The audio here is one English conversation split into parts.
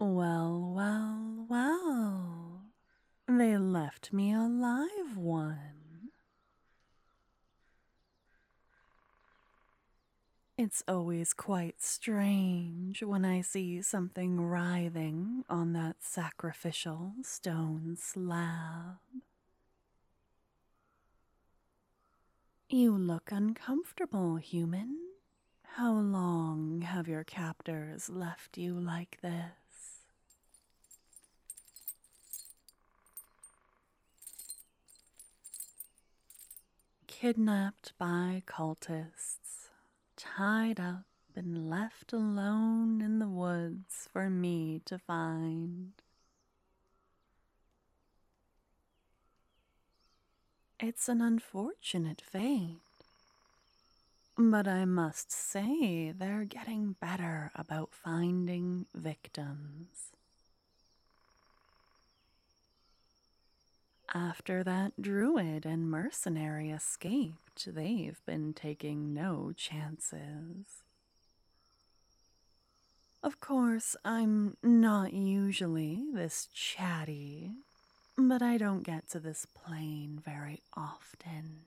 Well, well, well. They left me a live one. It's always quite strange when I see something writhing on that sacrificial stone slab. You look uncomfortable, human. How long have your captors left you like this? Kidnapped by cultists, tied up and left alone in the woods for me to find. It's an unfortunate fate, but I must say they're getting better about finding victims. After that druid and mercenary escaped, they've been taking no chances. Of course, I'm not usually this chatty, but I don't get to this plane very often.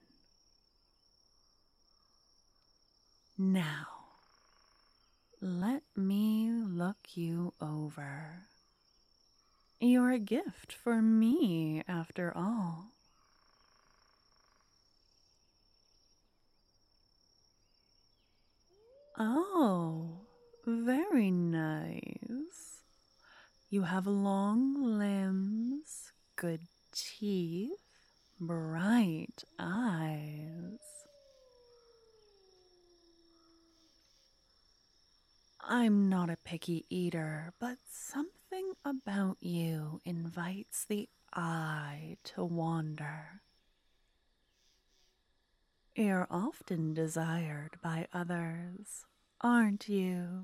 Now, let me look you over. You're a gift for me, after all. Oh, very nice. You have long limbs, good teeth, bright eyes. I'm not a picky eater, but something about you invites the eye to wander. You're often desired by others, aren't you?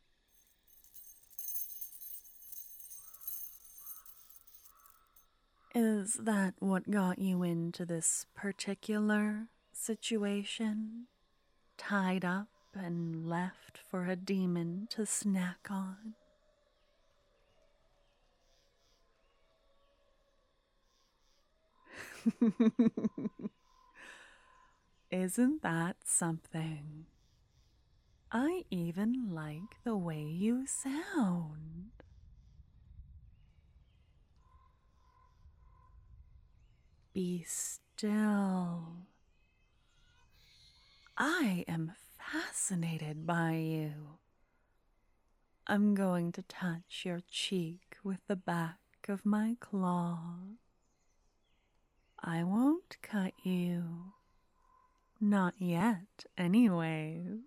Is that what got you into this particular situation? Tied up and left for a demon to snack on? Isn't that something? I even like the way you sound. Be still. I am fascinated by you. I'm going to touch your cheek with the back of my claw. I won't cut you. Not yet, anyways.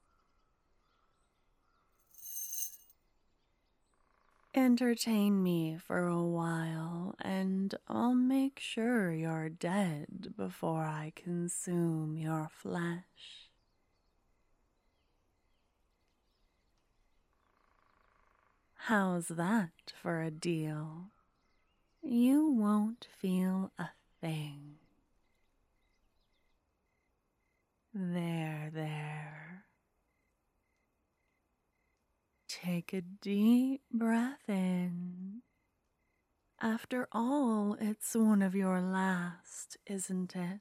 Entertain me for a while, and I'll make sure you're dead before I consume your flesh. How's that for a deal? You won't feel a thing. There. Take a deep breath in. After all, it's one of your last, isn't it?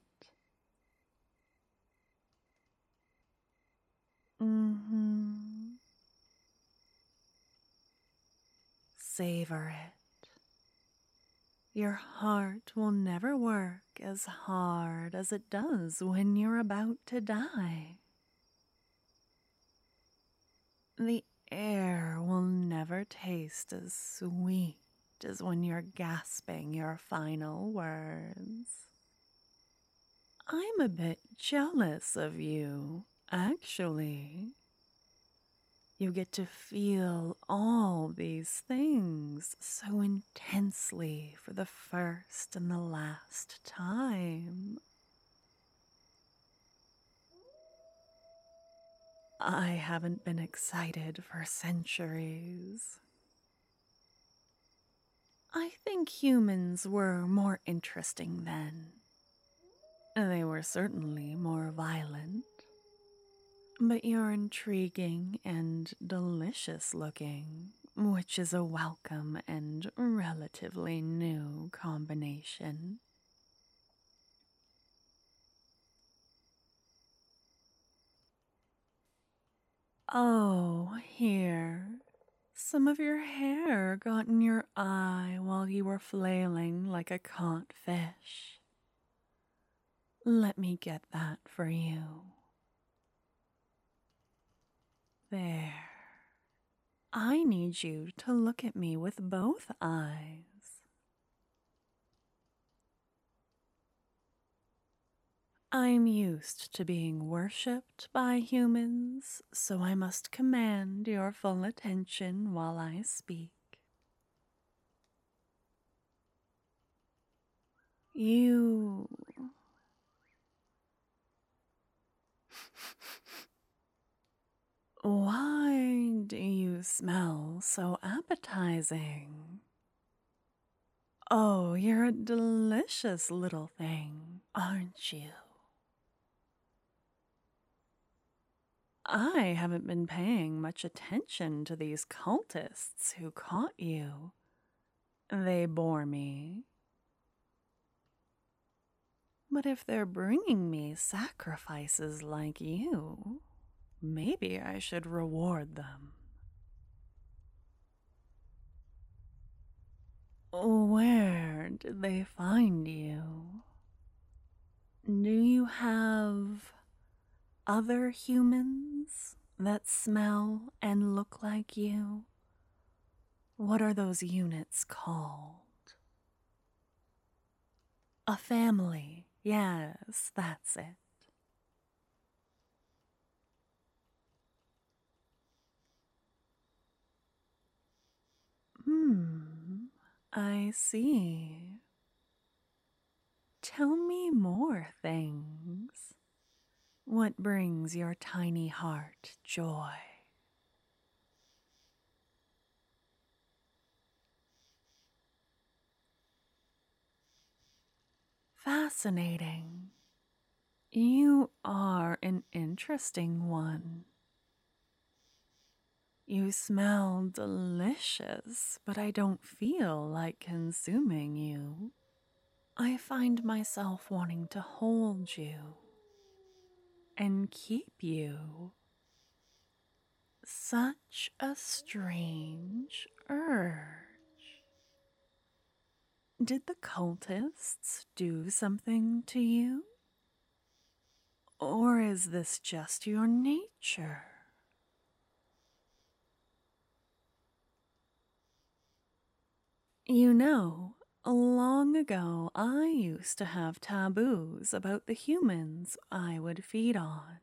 Savor it. Your heart will never work as hard as it does when you're about to die. The air will never taste as sweet as when you're gasping your final words. I'm a bit jealous of you, actually. You get to feel all these things so intensely for the first and the last time. I haven't been excited for centuries. I think humans were more interesting then. They were certainly more violent. But you're intriguing and delicious looking, which is a welcome and relatively new combination. Oh, here. Some of your hair got in your eye while you were flailing like a caught fish. Let me get that for you. There. I need you to look at me with both eyes. I'm used to being worshipped by humans, so I must command your full attention while I speak. You. Why do you smell so appetizing? Oh, you're a delicious little thing, aren't you? I haven't been paying much attention to these cultists who caught you. They bore me. But if they're bringing me sacrifices like you, maybe I should reward them. Where did they find you? Do you have other humans that smell and look like you? What are those units called? A family. Yes, that's it. I see. Tell me more things. What brings your tiny heart joy? Fascinating. You are an interesting one. You smell delicious, but I don't feel like consuming you. I find myself wanting to hold you and keep you. Such a strange urge. Did the cultists do something to you? Or is this just your nature? You know, long ago I used to have taboos about the humans I would feed on.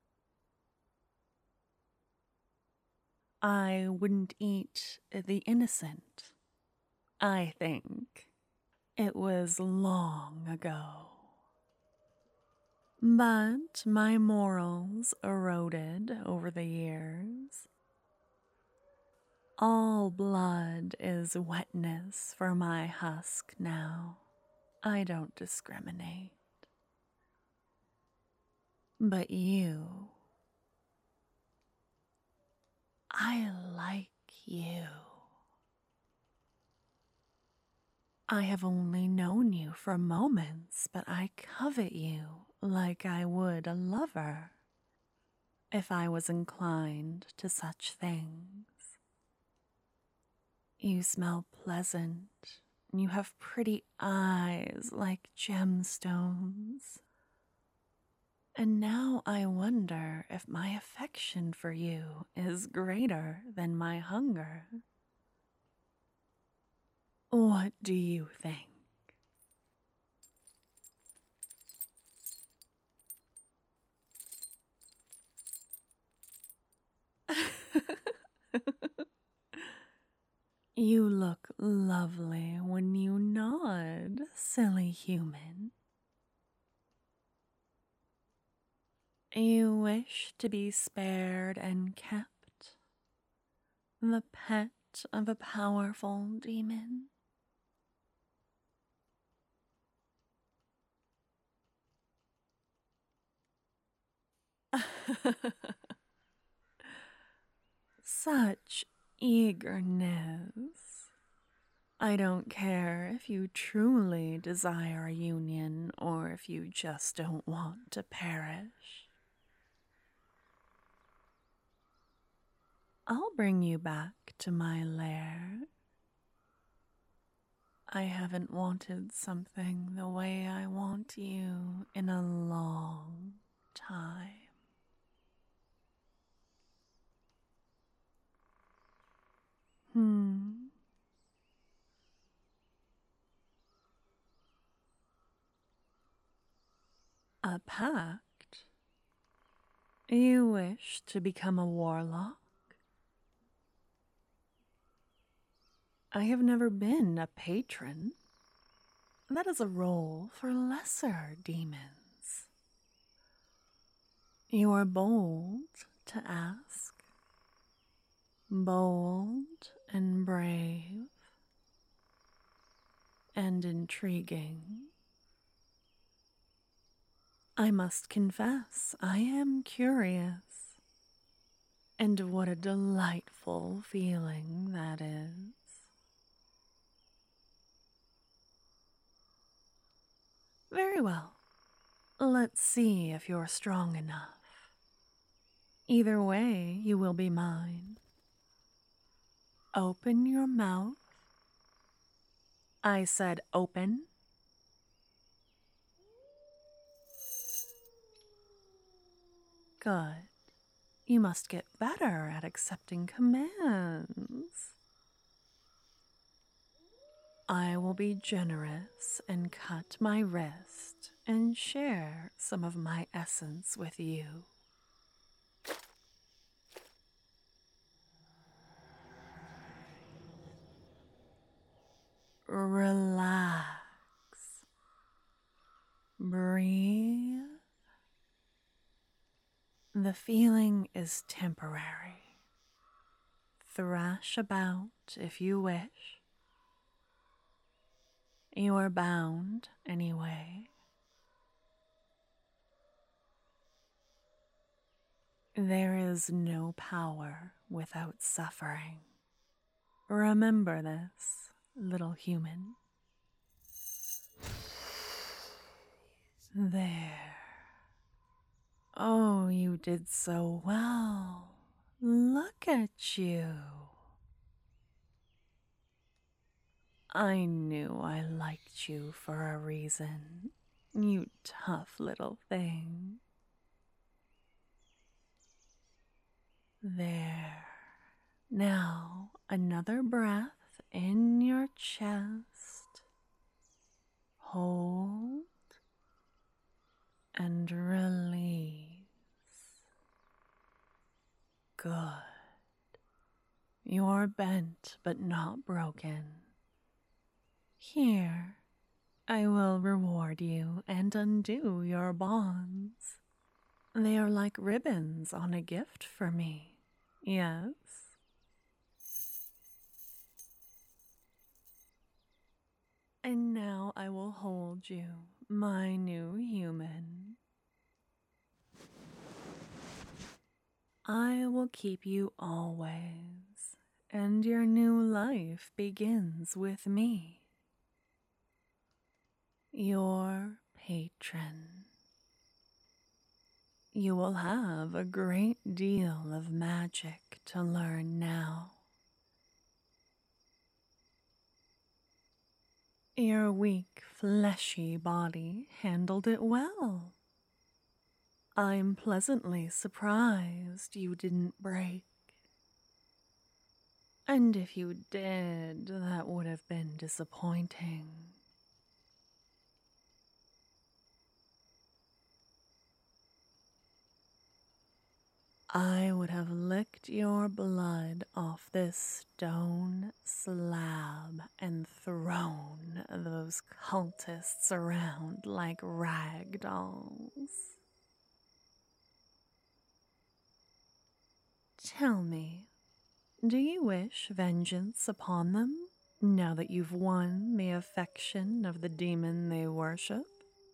I wouldn't eat the innocent, I think. It was long ago. But my morals eroded over the years. All blood is wetness for my husk now. I don't discriminate. But you, I like you. I have only known you for moments, but I covet you like I would a lover if I was inclined to such things. You smell pleasant. You have pretty eyes like gemstones. And now I wonder if my affection for you is greater than my hunger. What do you think? You look lovely when you nod, silly human. You wish to be spared and kept, the pet of a powerful demon. Such eagerness. I don't care if you truly desire a union or if you just don't want to perish. I'll bring you back to my lair. I haven't wanted something the way I want you in a long time. A pact? You wish to become a warlock? I have never been a patron. That is a role for lesser demons. You are bold to ask, bold and brave, and intriguing. I must confess, I am curious. And what a delightful feeling that is. Very well. Let's see if you're strong enough. Either way, you will be mine. Open your mouth. I said open. Good. You must get better at accepting commands. I will be generous and cut my wrist and share some of my essence with you. Relax. Breathe. The feeling is temporary. Thrash about if you wish. You are bound anyway. There is no power without suffering. Remember this, little human. There. Oh, you did so well. Look at you. I knew I liked you for a reason. You tough little thing. There. Now, another breath in your chest. Hold and release. Good. You're bent but not broken. Here, I will reward you and undo your bonds. They are like ribbons on a gift for me. Yes? And now I will hold you, my new human. I will keep you always, and your new life begins with me. Your patron. You will have a great deal of magic to learn now. Your weak, fleshy body handled it well. I'm pleasantly surprised you didn't break. And if you did, that would have been disappointing. I would have licked your blood off this stone slab and thrown those cultists around like rag dolls. Tell me, do you wish vengeance upon them now that you've won the affection of the demon they worship?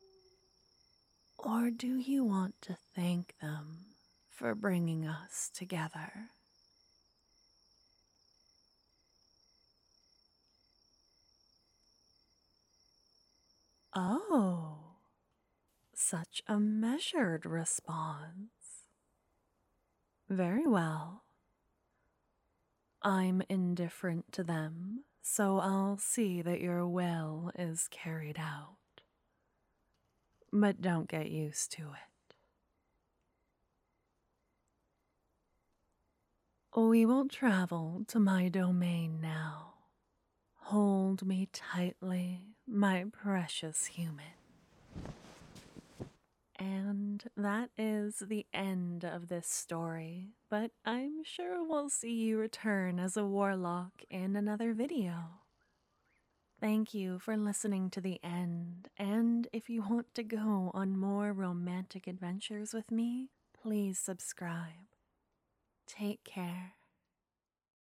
Or do you want to thank them for bringing us together? such a measured response. Very well. I'm indifferent to them, so I'll see that your will is carried out. But don't get used to it. We will travel to my domain now. Hold me tightly, my precious human. And that is the end of this story, but I'm sure we'll see you return as a warlock in another video. Thank you for listening to the end, and if you want to go on more romantic adventures with me, please subscribe. Take care.